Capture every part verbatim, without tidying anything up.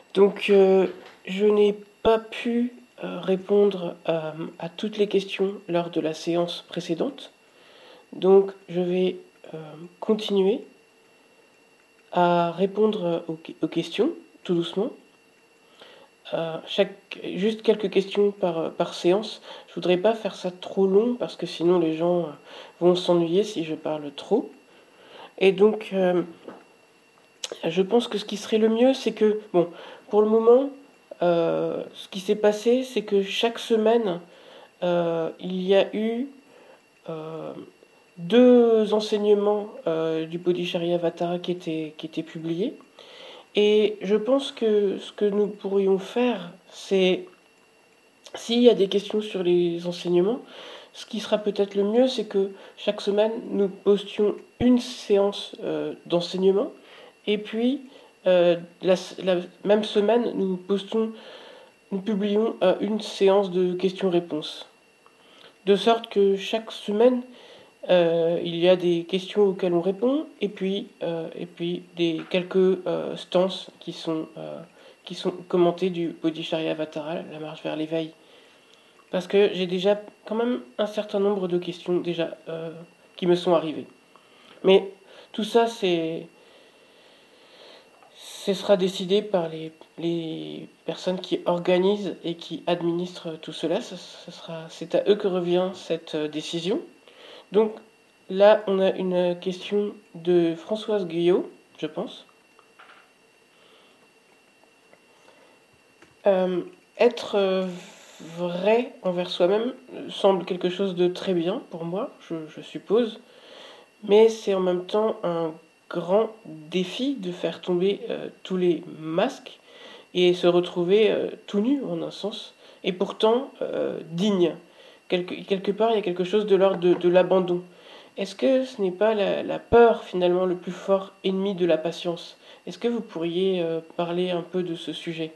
Donc, euh, je n'ai pas pu euh, répondre euh, à toutes les questions lors de la séance précédente. Donc, je vais euh, continuer à répondre aux, aux questions, tout doucement. Euh, chaque, juste quelques questions par, par séance. Je voudrais pas faire ça trop long parce que sinon les gens euh, vont s'ennuyer si je parle trop. Et donc, euh, je pense que ce qui serait le mieux, c'est que, bon, pour le moment, euh, ce qui s'est passé, c'est que chaque semaine, euh, il y a eu euh, deux enseignements euh, du Bodhisattva qui étaient, qui étaient publiés. Et je pense que ce que nous pourrions faire, c'est, s'il y a des questions sur les enseignements, ce qui sera peut-être le mieux, c'est que chaque semaine, nous postions une séance euh, d'enseignement, et puis euh, la, la, même semaine, nous postons, nous publions euh, une séance de questions-réponses. De sorte que chaque semaine, euh, il y a des questions auxquelles on répond, et puis, euh, et puis des, quelques euh, stances qui sont, euh, qui sont commentées du Bodhisattva, la marche vers l'éveil. Parce que j'ai déjà quand même un certain nombre de questions déjà euh, qui me sont arrivées. Mais tout ça, c'est, ce sera décidé par les, les personnes qui organisent et qui administrent tout cela. Ce, ce sera, c'est à eux que revient cette décision. Donc là, on a une question de Françoise Guyot, je pense. Euh, être vrai envers soi-même semble quelque chose de très bien pour moi, je, je suppose. Mais c'est en même temps un grand défi de faire tomber euh, tous les masques et se retrouver euh, tout nu en un sens, et pourtant euh, digne. Quelque, quelque part, il y a quelque chose de l'ordre de, de l'abandon. Est-ce que ce n'est pas la, la peur finalement le plus fort ennemi de la patience? Est-ce que vous pourriez euh, parler un peu de ce sujet?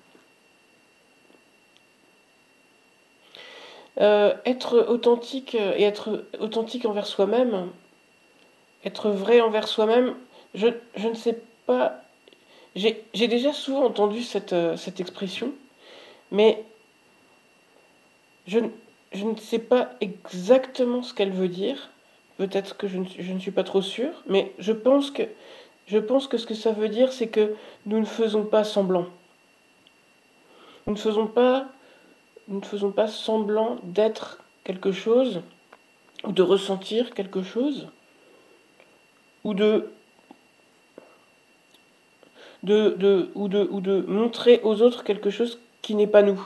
euh, Être authentique et être authentique envers soi-même, être vrai envers soi-même, je, je ne sais pas. J'ai, j'ai déjà souvent entendu cette, euh, cette expression, mais je, je ne sais pas exactement ce qu'elle veut dire. Peut-être que je ne, je ne suis pas trop sûre, mais je pense que, je pense que ce que ça veut dire, c'est que nous ne faisons pas semblant. Nous ne faisons pas, nous ne faisons pas semblant d'être quelque chose, ou de ressentir quelque chose, ou de, de, de, ou de, ou de montrer aux autres quelque chose qui n'est pas nous.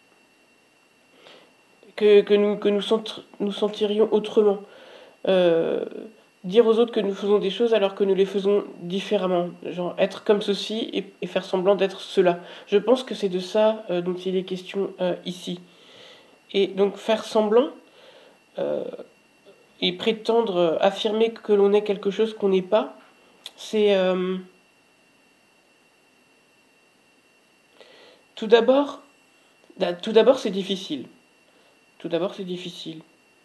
Que, que, nous, que nous, sent, nous sentirions autrement. Euh, dire aux autres que nous faisons des choses alors que nous les faisons différemment. Genre être comme ceci et, et faire semblant d'être cela. Je pense que c'est de ça euh, dont il est question euh, ici. Et donc faire semblant euh, et prétendre euh, affirmer que l'on est quelque chose qu'on n'est pas, c'est... Euh, tout d'abord, tout d'abord c'est difficile. Tout d'abord c'est difficile.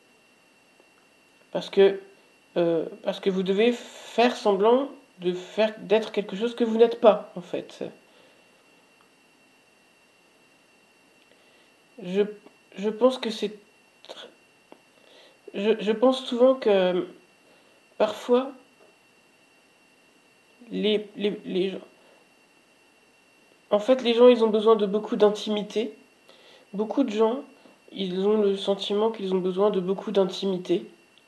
Parce que, euh, parce que vous devez faire semblant de faire d'être quelque chose que vous n'êtes pas, en fait. Je, je pense que c'est... Je, je pense souvent que parfois, les, les, les gens... En fait, les gens, ils ont besoin de beaucoup d'intimité. Beaucoup de gens, ils ont le sentiment qu'ils ont besoin de beaucoup d'intimité.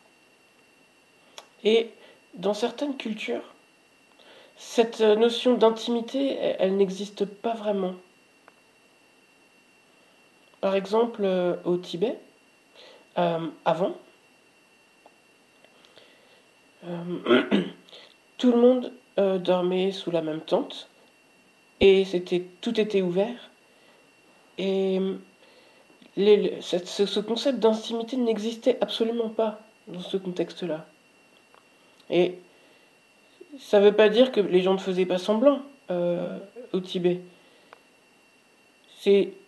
Et dans certaines cultures, cette notion d'intimité, elle, elle n'existe pas vraiment. Par exemple, euh, au Tibet, euh, avant, euh, tout le monde euh, dormait sous la même tente et c'était, tout était ouvert. Et les, ce, ce concept d'intimité n'existait absolument pas dans ce contexte-là. Et ça ne veut pas dire que les gens ne faisaient pas semblant euh, au Tibet. C'est,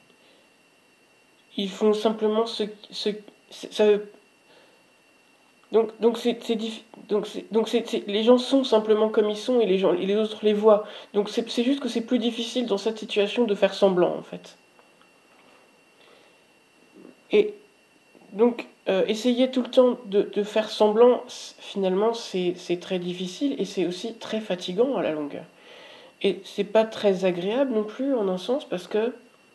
ils font simplement ce, ce ça veut, Donc, donc, c'est, c'est diffi- donc, c'est, donc c'est, c'est- les gens sont simplement comme ils sont et les, gens, et les autres les voient. Donc c'est, c'est juste que c'est plus difficile dans cette situation de faire semblant, en fait. Et donc, euh, essayer tout le temps de, de faire semblant, finalement, c'est, c'est très difficile et c'est aussi très fatigant à la longueur. Et c'est pas très agréable non plus, en un sens, parce que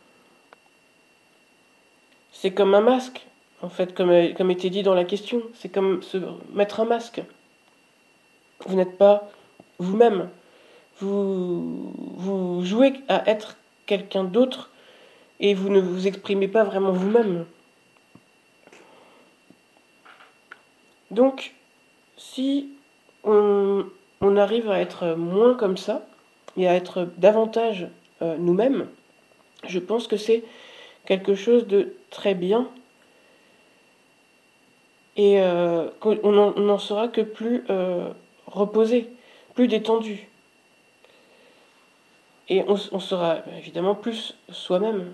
c'est comme un masque, en fait, comme, comme était dit dans la question. C'est comme se mettre un masque. Vous n'êtes pas vous-même. Vous, vous jouez à être quelqu'un d'autre et vous ne vous exprimez pas vraiment vous-même. Donc, si on, on arrive à être moins comme ça et à être davantage euh, nous-mêmes, je pense que c'est quelque chose de très bien et euh, qu'on n'en sera que plus euh, reposé, plus détendu. Et on, on sera évidemment plus soi-même.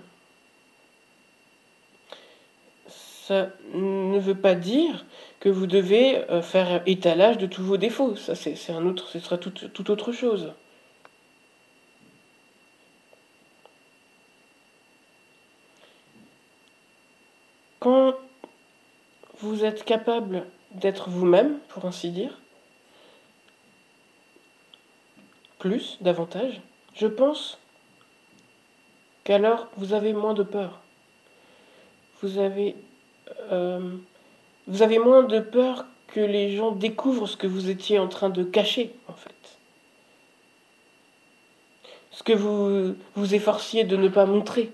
Ça ne veut pas dire que vous devez euh, faire étalage de tous vos défauts. Ça, c'est, c'est un autre, ce sera tout, tout autre chose. Quand vous êtes capable d'être vous-même, pour ainsi dire, plus, davantage, je pense qu'alors vous avez moins de peur. Vous avez, euh, vous avez moins de peur que les gens découvrent ce que vous étiez en train de cacher, en fait. Ce que vous vous efforciez de ne pas montrer.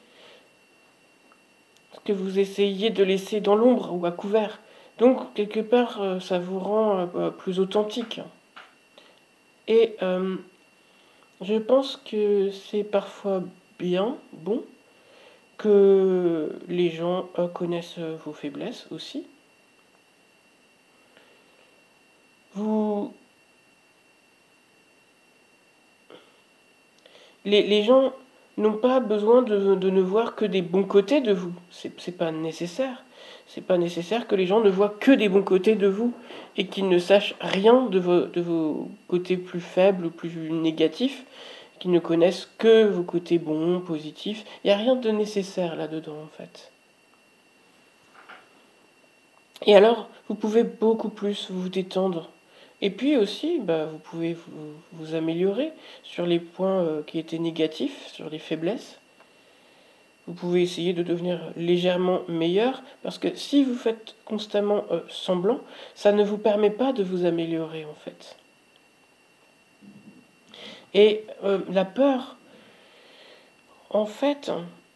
Ce que vous essayez de laisser dans l'ombre ou à couvert. Donc, quelque part, euh, ça vous rend euh, plus authentique. Et euh, je pense que c'est parfois bien, bon, que les gens euh, connaissent vos faiblesses aussi. Vous, les, les gens n'ont pas besoin de, de ne voir que des bons côtés de vous. C'est, c'est pas nécessaire. C'est pas nécessaire que les gens ne voient que des bons côtés de vous et qu'ils ne sachent rien de vos, de vos côtés plus faibles ou plus négatifs, qu'ils ne connaissent que vos côtés bons, positifs. Il n'y a rien de nécessaire là-dedans en fait. Et alors, vous pouvez beaucoup plus vous détendre. Et puis aussi, bah, vous pouvez vous, vous améliorer sur les points euh, qui étaient négatifs, sur les faiblesses. Vous pouvez essayer de devenir légèrement meilleur, parce que si vous faites constamment euh, semblant, ça ne vous permet pas de vous améliorer en fait. Et euh, la peur, en fait,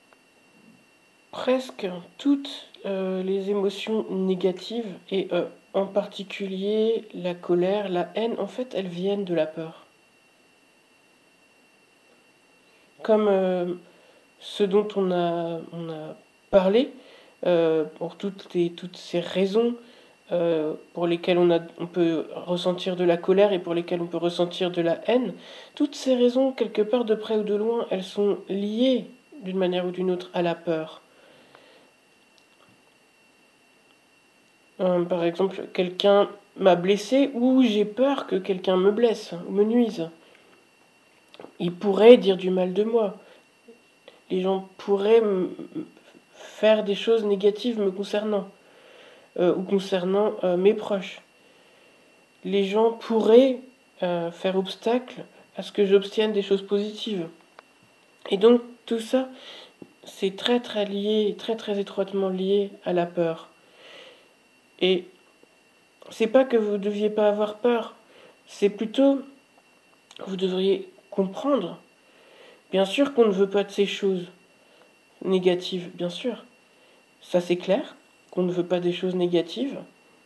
presque toutes euh, les émotions négatives, et euh, en particulier la colère, la haine, en fait, elles viennent de la peur. Comme euh, ce dont on a, on a parlé, euh, pour toutes, les, toutes ces raisons euh, pour lesquelles on, a, on peut ressentir de la colère et pour lesquelles on peut ressentir de la haine, toutes ces raisons, quelque part de près ou de loin, elles sont liées d'une manière ou d'une autre à la peur. Euh, par exemple, quelqu'un m'a blessé ou j'ai peur que quelqu'un me blesse ou me nuise. Il pourrait dire du mal de moi. Les gens pourraient faire des choses négatives me concernant euh, ou concernant euh, mes proches. Les gens pourraient euh, faire obstacle à ce que j'obtienne des choses positives. Et donc tout ça, c'est très très lié, très très étroitement lié à la peur. Et c'est pas que vous ne deviez pas avoir peur, c'est plutôt que vous devriez comprendre. Bien sûr qu'on ne veut pas de ces choses négatives, bien sûr. Ça c'est clair, qu'on ne veut pas des choses négatives.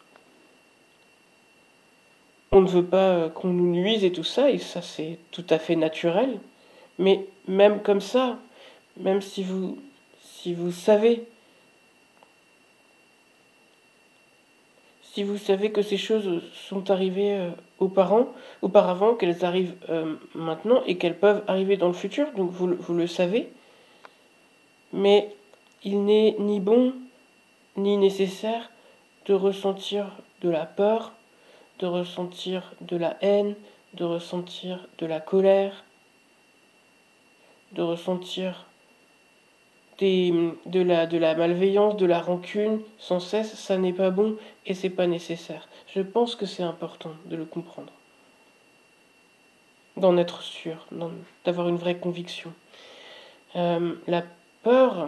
On ne veut pas qu'on nous nuise et tout ça, et ça c'est tout à fait naturel. Mais même comme ça, même si vous, si vous savez, si vous savez que ces choses sont arrivées euh, aux parents, auparavant, qu'elles arrivent euh, maintenant et qu'elles peuvent arriver dans le futur, donc vous, vous le savez, mais il n'est ni bon ni nécessaire de ressentir de la peur, de ressentir de la haine, de ressentir de la colère, de ressentir des, de, la, de la malveillance, de la rancune sans cesse, ça n'est pas bon et c'est pas nécessaire. Je pense que c'est important de le comprendre, d'en être sûr, d'avoir une vraie conviction. Euh, la peur,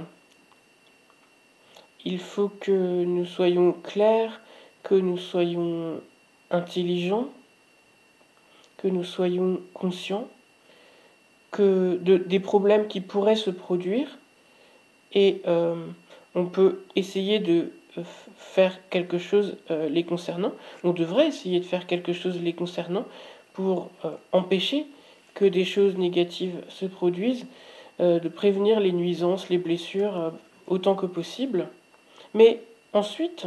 il faut que nous soyons clairs, que nous soyons intelligents, que nous soyons conscients que de, des problèmes qui pourraient se produire et euh, on peut essayer de faire quelque chose euh, les concernant. On devrait essayer de faire quelque chose les concernant pour euh, empêcher que des choses négatives se produisent, euh, de prévenir les nuisances, les blessures euh, autant que possible. Mais ensuite,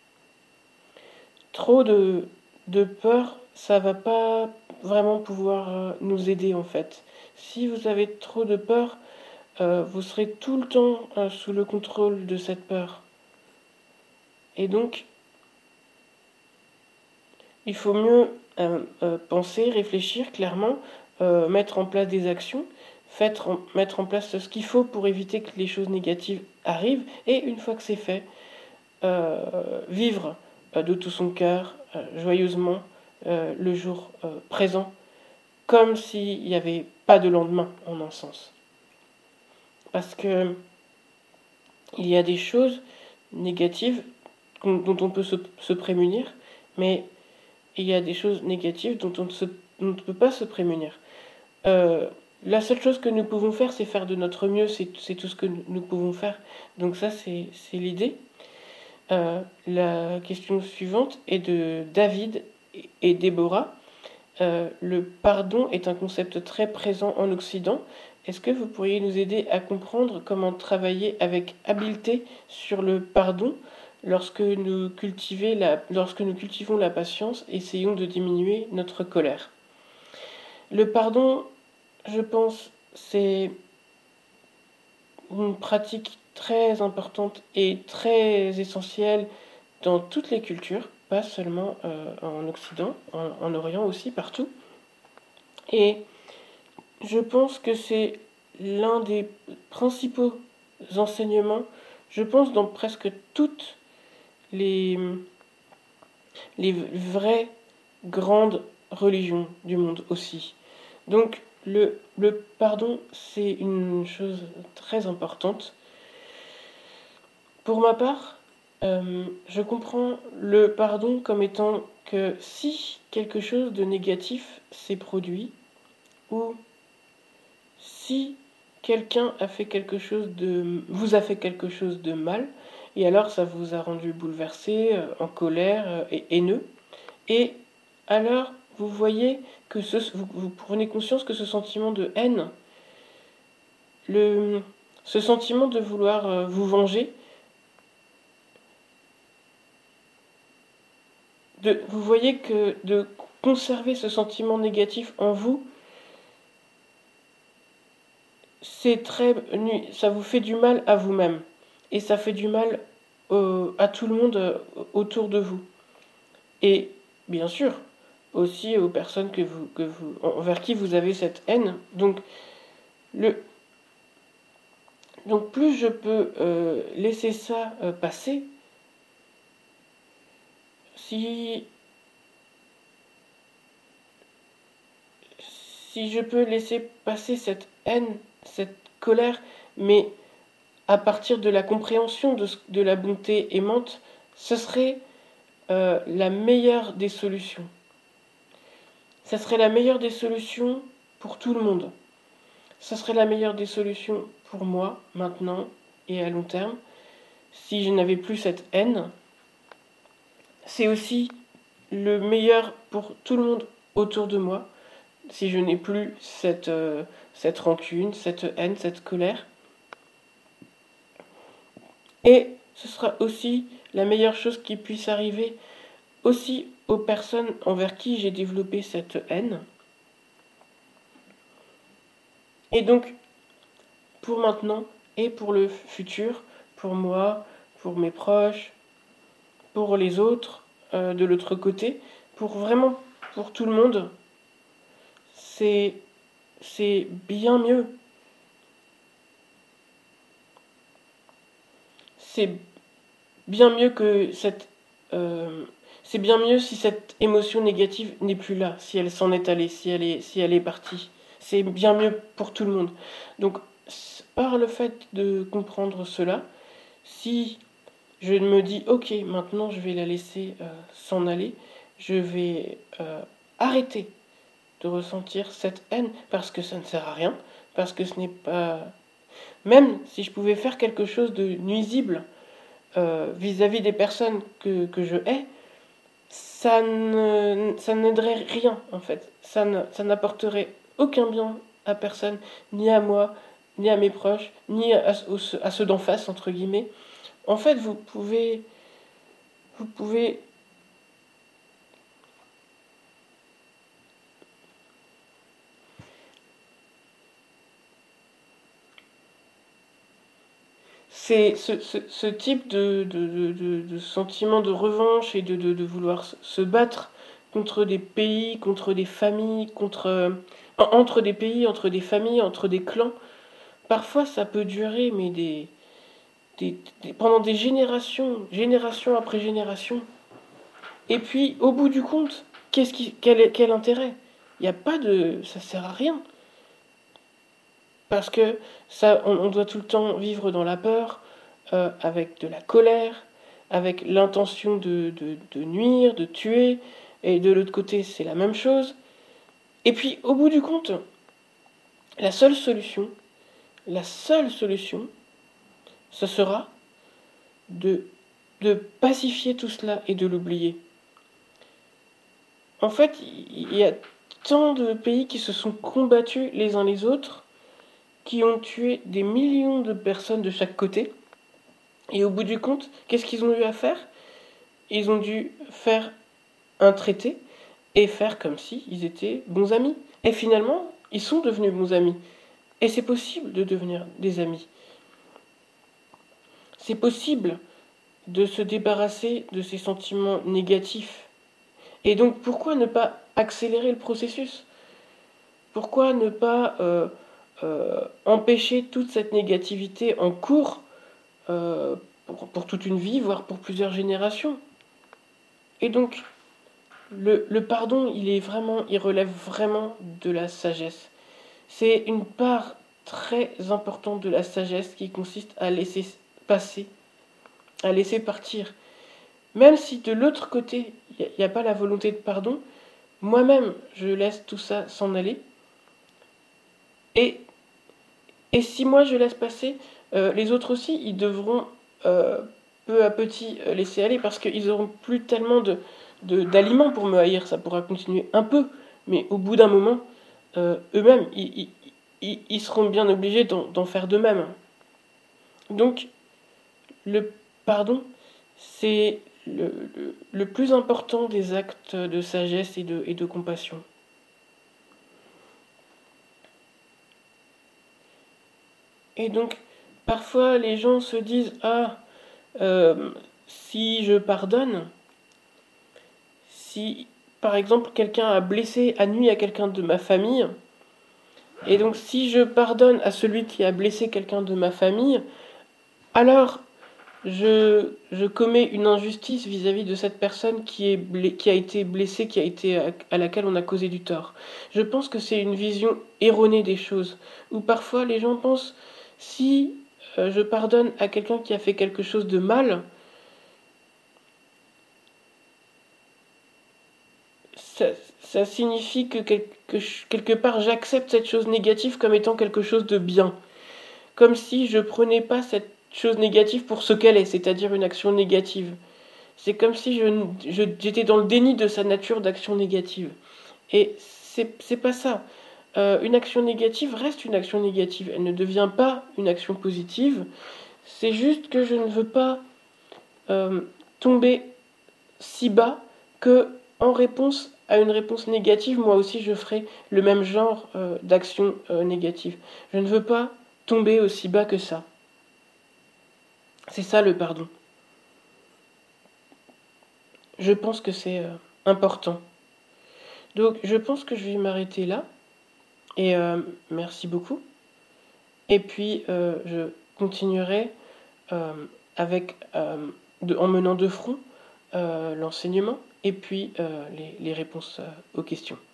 trop de, de peur, ça va pas vraiment pouvoir euh, nous aider en fait. Si vous avez trop de peur, euh, vous serez tout le temps euh, sous le contrôle de cette peur. Et donc, il faut mieux euh, euh, penser, réfléchir clairement, euh, mettre en place des actions, faire en, mettre en place ce qu'il faut pour éviter que les choses négatives arrivent. Et une fois que c'est fait, euh, vivre euh, de tout son cœur, euh, joyeusement, euh, le jour euh, présent, comme s'il n'y avait pas de lendemain, en un sens. Parce que il y a des choses négatives dont on peut se, se prémunir, mais il y a des choses négatives dont on ne, se, on ne peut pas se prémunir. Euh, la seule chose que nous pouvons faire, c'est faire de notre mieux, c'est tout ce que nous pouvons faire. Donc ça, c'est l'idée. Euh, la question suivante est de David et Déborah. Euh, le pardon est un concept très présent en Occident. Est-ce que vous pourriez nous aider à comprendre comment travailler avec habileté sur le pardon lorsque nous, la, lorsque nous cultivons la patience, essayons de diminuer notre colère? Le pardon, je pense, c'est une pratique très importante et très essentielle dans toutes les cultures, pas seulement euh, en Occident, en, en Orient aussi, partout. Et je pense que c'est l'un des principaux enseignements, je pense, dans presque toutes les, les vraies grandes religions du monde aussi. Donc le, le pardon, c'est une chose très importante. Pour ma part, euh, je comprends le pardon comme étant que si quelque chose de négatif s'est produit, ou si quelqu'un a fait quelque chose de, vous a fait quelque chose de mal, et alors ça vous a rendu bouleversé, euh, en colère euh, et haineux, et alors vous voyez que ce, vous, vous prenez conscience que ce sentiment de haine, le, ce sentiment de vouloir euh, vous venger, de, vous voyez que de conserver ce sentiment négatif en vous, c'est très, ça vous fait du mal à vous-même et ça fait du mal euh, à tout le monde euh, autour de vous. Et bien sûr, aussi aux personnes que vous, que vous, envers qui vous avez cette haine. Donc, le, donc plus je peux euh, laisser ça euh, passer, si, si je peux laisser passer cette haine, cette colère, mais à partir de la compréhension de, de la bonté aimante, ce serait euh, la meilleure des solutions. Ça serait la meilleure des solutions pour tout le monde. Ça serait la meilleure des solutions pour moi, maintenant et à long terme, si je n'avais plus cette haine. C'est aussi le meilleur pour tout le monde autour de moi, si je n'ai plus cette, euh, cette rancune, cette haine, cette colère. Et ce sera aussi la meilleure chose qui puisse arriver aussi aux personnes envers qui j'ai développé cette haine. Et donc, pour maintenant et pour le futur, pour moi, pour mes proches, pour les autres, euh, de l'autre côté, pour vraiment, pour tout le monde, c'est, c'est bien mieux. C'est bien mieux que cette... euh, c'est bien mieux si cette émotion négative n'est plus là, si elle s'en est allée, si elle est, si elle est partie. C'est bien mieux pour tout le monde. Donc, par le fait de comprendre cela, si je me dis, ok, maintenant je vais la laisser euh, s'en aller, je vais euh, arrêter de ressentir cette haine parce que ça ne sert à rien, parce que ce n'est pas... Même si je pouvais faire quelque chose de nuisible euh, vis-à-vis des personnes que, que je hais, ça ne, ça n'aiderait rien en fait. Ça, ne, ça n'apporterait aucun bien à personne, ni à moi, ni à mes proches, ni à, à, à ceux d'en face, entre guillemets. En fait, vous pouvez, vous pouvez c'est ce, ce, ce type de, de, de, de, de sentiment de revanche et de, de, de vouloir se battre contre des pays, contre des familles, contre, euh, entre des pays, entre des familles, entre des clans. Parfois, ça peut durer, mais des, des, des- pendant des générations, génération après génération. Et puis, au bout du compte, qu'est-ce qui, quel, quel intérêt? Il n'y a pas de, ça sert à rien. Parce que ça, on, on doit tout le temps vivre dans la peur, euh, avec de la colère, avec l'intention de, de, de nuire, de tuer, et de l'autre côté, c'est la même chose. Et puis, au bout du compte, la seule solution, la seule solution, ce sera de, de pacifier tout cela et de l'oublier. En fait, il y a tant de pays qui se sont combattus les uns les autres, qui ont tué des millions de personnes de chaque côté. Et au bout du compte, qu'est-ce qu'ils ont eu à faire? Ils ont dû faire un traité et faire comme si ils étaient bons amis. Et finalement, ils sont devenus bons amis. Et c'est possible de devenir des amis. C'est possible de se débarrasser de ces sentiments négatifs. Et donc, pourquoi ne pas accélérer le processus? Pourquoi ne pas euh, euh, empêcher toute cette négativité en cours euh, pour, pour toute une vie, voire pour plusieurs générations? Et donc, le, le pardon, il est vraiment, il relève vraiment de la sagesse. C'est une part très importante de la sagesse qui consiste à laisser passer, à laisser partir. Même si de l'autre côté, il n'y a, a pas la volonté de pardon, moi-même, je laisse tout ça s'en aller. Et, et si moi je laisse passer, euh, les autres aussi, ils devront euh, peu à petit euh, laisser aller parce qu'ils n'auront plus tellement de, de, d'aliments pour me haïr. Ça pourra continuer un peu, mais au bout d'un moment, euh, eux-mêmes, ils, ils, ils, ils seront bien obligés d'en, d'en faire de même. Donc, le pardon, c'est le, le, le plus important des actes de sagesse et de, et de compassion. Et donc, parfois, les gens se disent, ah, euh, si je pardonne, si, par exemple, quelqu'un a blessé, a nuit à quelqu'un de ma famille, et donc si je pardonne à celui qui a blessé quelqu'un de ma famille, alors je, je commets une injustice vis-à-vis de cette personne qui, est blé, qui a été blessée, qui a été à, à laquelle on a causé du tort. Je pense que c'est une vision erronée des choses, où parfois les gens pensent, si euh, je pardonne à quelqu'un qui a fait quelque chose de mal, ça, ça signifie que, quelque, que quelque part j'accepte cette chose négative comme étant quelque chose de bien. Comme si je prenais pas cette chose négative pour ce qu'elle est, c'est-à-dire une action négative. C'est comme si je, je, j'étais dans le déni de sa nature d'action négative. Et c'est, c'est pas ça. Euh, une action négative reste une action négative. Elle ne devient pas une action positive. C'est juste que je ne veux pas euh, tomber si bas que, en réponse à une réponse négative, moi aussi je ferai le même genre euh, d'action euh, négative. Je ne veux pas tomber aussi bas que ça. C'est ça le pardon. je pense que c'est euh, important. Donc je pense que je vais m'arrêter là. Et euh, merci beaucoup. Et puis euh, je continuerai euh, avec, euh, de, en menant de front euh, l'enseignement et puis euh, les, les réponses euh, aux questions.